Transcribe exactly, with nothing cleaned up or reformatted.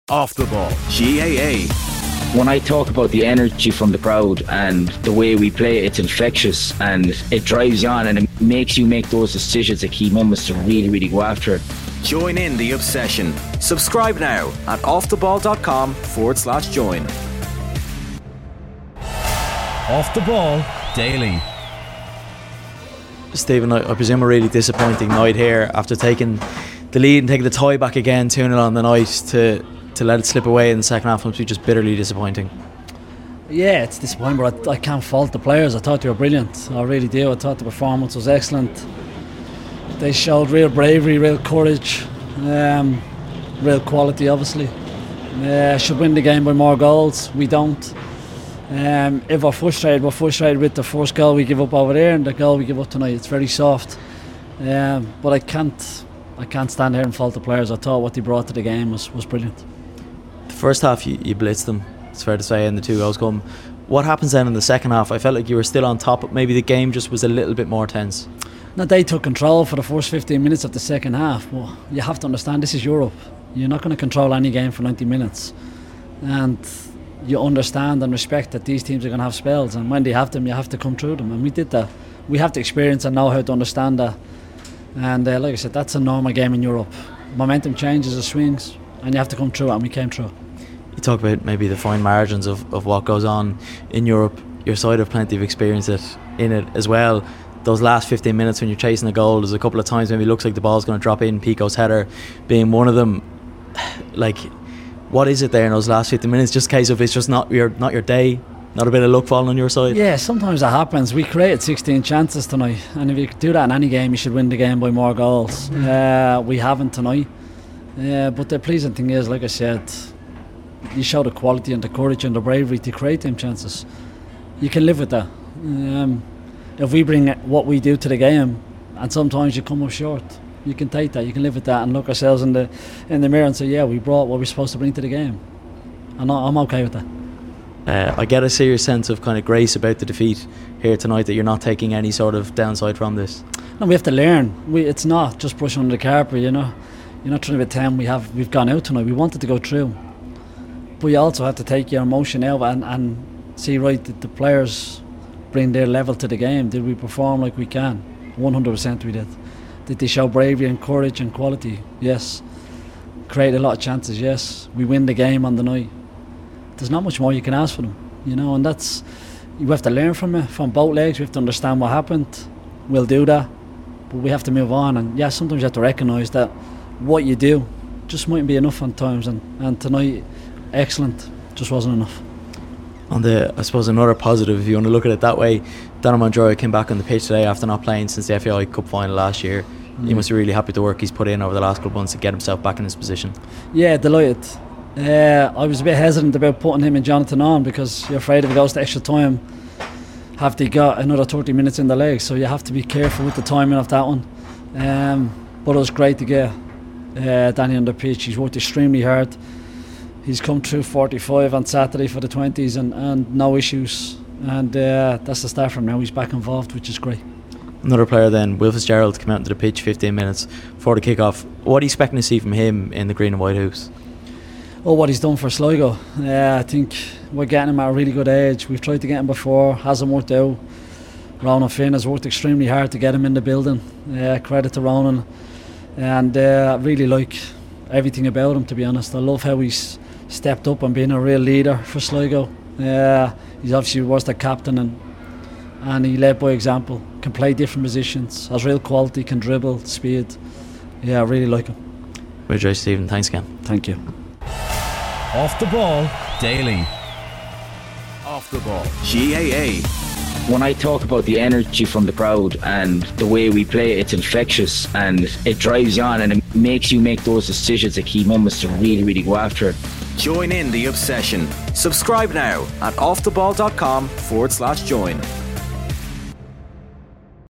Off the Ball, G A A. When I talk about the energy from the crowd and the way we play, it's infectious and it drives you on and it makes you make those decisions at key moments to really, really go after it. Join in the obsession. Subscribe now at offtheball.com forward slash join. Off the Ball Daily. Stephen, I, I presume a really disappointing night here after taking the lead and taking the tie back again, two nil on the night, to to let it slip away in the second half must be just bitterly disappointing. Yeah, it's disappointing, but I, I can't fault the players. I thought they were brilliant. I really do. I thought the performance was excellent. They showed real bravery, real courage, um, real quality, obviously. Uh, should win the game by more goals. We don't. Um, if we're frustrated, we're frustrated with the first goal we give up over there and the goal we give up tonight. It's very soft. Um, but I can't I can't stand here and fault the players. I thought what they brought to the game was, was brilliant. The first half you, you blitzed them, it's fair to say, and the two goals come. What happens then in the second half? I felt like you were still on top, but maybe the game just was a little bit more tense. Now, they took control for the first fifteen minutes of the second half. Well, you have to understand, this is Europe. You're not going to control any game for ninety minutes. And you understand and respect that these teams are going to have spells, and when they have them, you have to come through them. And we did that. We have the experience and know how to understand that. And uh, like I said, that's a normal game in Europe. Momentum changes, it swings, and you have to come through it, and we came through. You talk about maybe the fine margins of, of what goes on in Europe. Your side have plenty of experience it, in it as well. Those last fifteen minutes when you're chasing a goal, there's a couple of times maybe it looks like the ball's going to drop in, Pico's header being one of them. Like, what is it there in those last fifteen minutes? Just a case of it's just not your not your day, not a bit of luck falling on your side? Yeah, sometimes that happens. We created sixteen chances tonight, and if you do that in any game, you should win the game by more goals. Uh, we haven't tonight. Uh, but the pleasing thing is, like I said, you show the quality and the courage and the bravery to create them chances. You can live with that. Um, if we bring what we do to the game, and sometimes you come up short, you can take that, you can live with that and look ourselves in the in the mirror and say, yeah, we brought what we're supposed to bring to the game. And I'm okay with that. Uh, I get a serious sense of kind of grace about the defeat here tonight, that you're not taking any sort of downside from this. No, we have to learn. We, it's not just brushing under the carpet, you know. You're not trying to pretend we have, we've gone out tonight. We wanted to go through. But you also have to take your emotion out and, and see, right, that the players bring their level to the game. Did we perform like we can? one hundred percent we did. Did they show bravery and courage and quality? Yes. Create a lot of chances? Yes. We win the game on the night. There's not much more you can ask for them, you know, and that's, you have to learn from it, from both legs. We have to understand what happened. We'll do that, but we have to move on. And yeah, sometimes you have to recognise that what you do just mightn't be enough on times, and, and tonight, excellent, just wasn't enough. On the, I suppose, another positive, if you want to look at it that way, Donald Monjoy came back on the pitch today after not playing since the F A I Cup final last year. Mm. He must be really happy with the work he's put in over the last couple of months to get himself back in his position. Yeah, delighted. Uh, I was a bit hesitant about putting him and Jonathan on, because you're afraid if it goes to extra time, have they got another thirty minutes in the legs, so you have to be careful with the timing of that one. Um, but it was great to get uh, Danny on the pitch. He's worked extremely hard. He's come through forty-five on Saturday for the twenties and, and no issues, and uh, that's the start from now. He's back involved, which is great. Another player then, Will Fitzgerald, came out into the pitch fifteen minutes before the kick-off. What are you expecting to see from him in the green and white hoops? Oh, what he's done for Sligo. Uh, I think we're getting him at a really good age. We've tried to get him before, hasn't worked out. Ronan Finn has worked extremely hard to get him in the building. Uh, credit to Ronan. And uh, I really like everything about him, to be honest. I love how he's stepped up and been a real leader for Sligo. Uh, he's obviously was the captain, and and he led by example. Can play different positions, has real quality, can dribble, speed. Yeah, I really like him. Well, Joe Stephen, thanks again. Thank you. Off the Ball Daily. Off the Ball, G A A. When I talk about the energy from the crowd and the way we play, it's infectious and it drives you on and it makes you make those decisions at key moments to really, really go after it. Join in the obsession. Subscribe now at offtheball.com forward slash join.